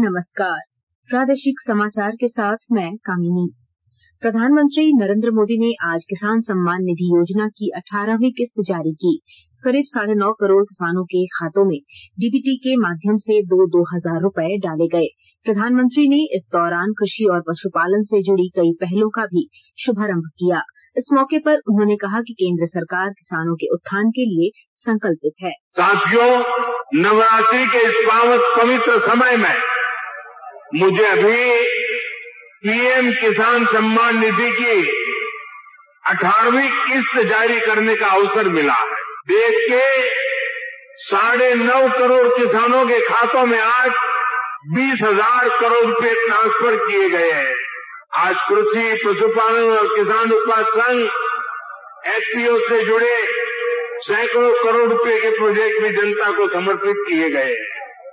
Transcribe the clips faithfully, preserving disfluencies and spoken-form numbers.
नमस्कार। प्रादेशिक समाचार के साथ मैं कामिनी। प्रधानमंत्री नरेंद्र मोदी ने आज किसान सम्मान निधि योजना की अठारहवीं किस्त जारी की। करीब साढ़े नौ करोड़ किसानों के खातों में डीबीटी के माध्यम से दो दो हजार रुपए डाले गए। प्रधानमंत्री ने इस दौरान कृषि और पशुपालन से जुड़ी कई पहलों का भी शुभारंभ किया। इस मौके पर उन्होंने कहा कि केंद्र सरकार किसानों के उत्थान के लिए संकल्पित है। साथियों, नवरात्रि के इस पावन पवित्र समय में मुझे अभी पीएम किसान सम्मान निधि की अठारहवीं किस्त जारी करने का अवसर मिला है। देश के साढ़े नौ करोड़ किसानों के खातों में आज बीस हजार करोड़ रुपए ट्रांसफर किए गए हैं। आज कृषि, पशुपालन और किसान उत्पाद संघ एफपीओ से जुड़े सैकड़ों करोड़ रुपए के प्रोजेक्ट भी जनता को समर्पित किए गए हैं।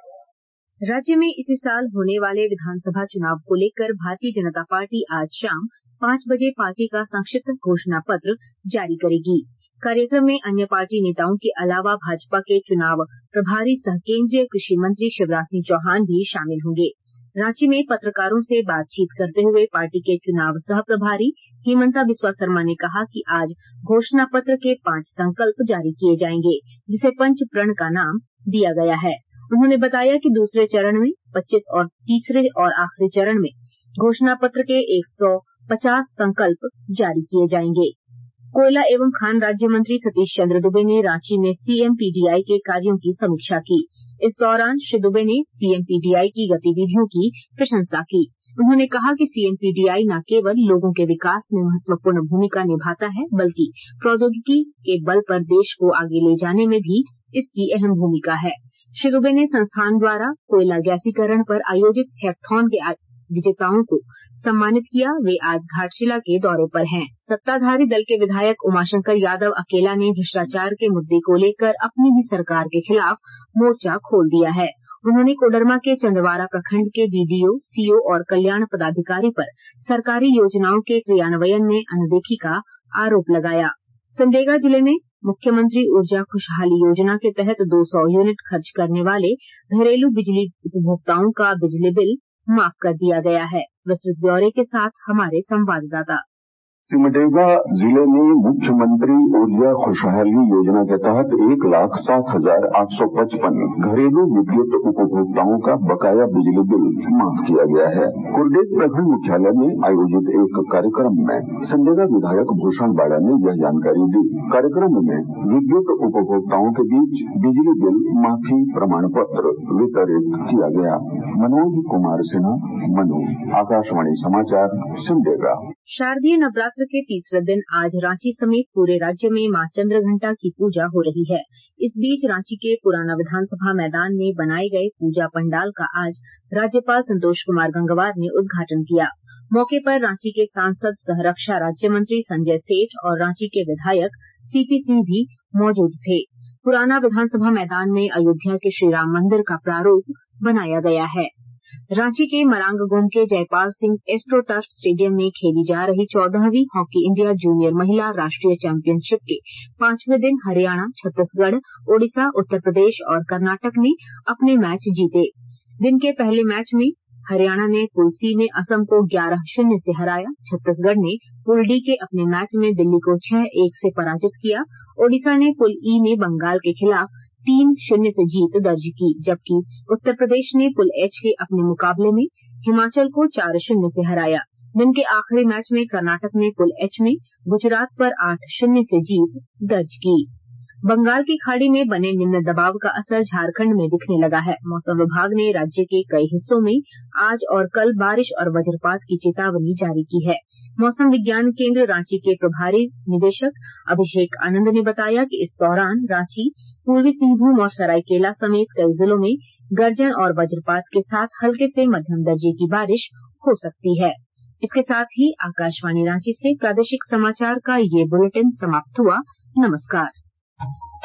राज्य में इसी साल होने वाले विधानसभा चुनाव को लेकर भारतीय जनता पार्टी आज शाम पांच बजे पार्टी का संक्षिप्त घोषणा पत्र जारी करेगी। कार्यक्रम में अन्य पार्टी नेताओं के अलावा भाजपा के चुनाव प्रभारी सह केंद्रीय कृषि मंत्री शिवराज सिंह चौहान भी शामिल होंगे। रांची में पत्रकारों से बातचीत करते हुए पार्टी के चुनाव सह प्रभारी हेमंता बिस्वा शर्मा ने कहा कि आज घोषणा पत्र के पांच संकल्प जारी किए जाएंगे, जिसे पंच प्रण का नाम दिया गया है। उन्होंने बताया कि दूसरे चरण में पच्चीस और तीसरे और आखिरी चरण में घोषणा पत्र के एक सौ पचास संकल्प जारी किए जाएंगे। कोयला एवं खान राज्य मंत्री सतीश चंद्र दुबे ने रांची में सीएमपीडीआई के कार्यों की समीक्षा की। इस दौरान श्री दुबे ने सीएमपीडीआई की गतिविधियों की प्रशंसा की। उन्होंने कहा कि सीएमपीडीआई न केवल लोगों के विकास में महत्वपूर्ण भूमिका निभाता है, बल्कि प्रौद्योगिकी के बल पर देश को आगे ले जाने में भी इसकी अहम भूमिका है। श्री दुबे ने संस्थान द्वारा कोयला गैसीकरण पर आयोजित हैकथॉन के विजेताओं को सम्मानित किया। वे आज घाटशिला के दौरे पर हैं। सत्ताधारी दल के विधायक उमाशंकर यादव अकेला ने भ्रष्टाचार के मुद्दे को लेकर अपनी ही सरकार के खिलाफ मोर्चा खोल दिया है। उन्होंने कोडरमा के चंदवारा प्रखंड के बीडीओ, सीओ और कल्याण पदाधिकारी पर सरकारी योजनाओं के क्रियान्वयन में अनदेखी का आरोप लगाया। सिमडेगा जिले में मुख्यमंत्री ऊर्जा खुशहाली योजना के तहत दो सौ यूनिट खर्च करने वाले घरेलू बिजली उपभोक्ताओं का बिजली बिल माफ कर दिया गया है। विस्तृत ब्यौरे के साथ हमारे संवाददाता। सिमडेगा जिले में मुख्यमंत्री ऊर्जा खुशहाली योजना के तहत एक लाख सात हजार आठ सौ पचपन घरेलू विद्युत उपभोक्ताओं का बकाया बिजली बिल माफ किया गया है। कुरडेग प्रखंड मुख्यालय में आयोजित एक कार्यक्रम में सिमडेगा विधायक भूषण बाड़ा ने यह जानकारी दी। कार्यक्रम में विद्युत उपभोक्ताओं के बीच बिजली बिल माफी प्रमाण पत्र वितरित किया गया। मनोज कुमार सिन्हा, मनु, आकाशवाणी समाचार, सिमडेगा। शारदीय नवरात्र के तीसरे दिन आज रांची समेत पूरे राज्य में मां चंद्रघंटा की पूजा हो रही है। इस बीच रांची के पुराना विधानसभा मैदान में बनाए गए पूजा पंडाल का आज राज्यपाल संतोष कुमार गंगवार ने उद्घाटन किया। मौके पर रांची के सांसद सह रक्षा राज्य मंत्री संजय सेठ और रांची के विधायक सीपी सिंह भी मौजूद थे। पुराना विधानसभा मैदान में अयोध्या के श्रीराम मंदिर का प्रारूप बनाया गया है। रांची के मरांगगोम के जयपाल सिंह एस्ट्रोटर्फ स्टेडियम में खेली जा रही चौदहवीं हॉकी इंडिया जूनियर महिला राष्ट्रीय चैंपियनशिप के पांचवें दिन हरियाणा, छत्तीसगढ़, ओडिशा, उत्तर प्रदेश और कर्नाटक ने अपने मैच जीते। दिन के पहले मैच में हरियाणा ने पूल सी में असम को ग्यारह शून्य से हराया। छत्तीसगढ़ ने पूल डी के अपने मैच में दिल्ली को छह एक से पराजित किया। ओडिशा ने पूल ई में बंगाल के खिलाफ तीन शून्य से जीत दर्ज की, जबकि उत्तर प्रदेश ने पूल एच के अपने मुकाबले में हिमाचल को चार शून्य से हराया। दिन के आखिरी मैच में कर्नाटक ने पूल एच में गुजरात पर आठ शून्य से जीत दर्ज की। बंगाल की खाड़ी में बने निम्न दबाव का असर झारखंड में दिखने लगा है। मौसम विभाग ने राज्य के कई हिस्सों में आज और कल बारिश और वज्रपात की चेतावनी जारी की है। मौसम विज्ञान केंद्र रांची के प्रभारी निदेशक अभिषेक आनंद ने बताया कि इस दौरान रांची, पूर्वी सिंहभूम और सरायकेला समेत कई जिलों में गर्जन और वज्रपात के साथ हल्के से मध्यम दर्जे की बारिश हो सकती है। इसके साथ ही आकाशवाणी रांची से प्रादेशिक समाचार का ये बुलेटिन समाप्त हुआ। नमस्कार।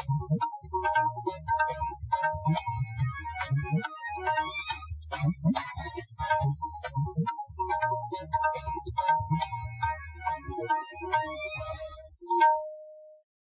Thank you.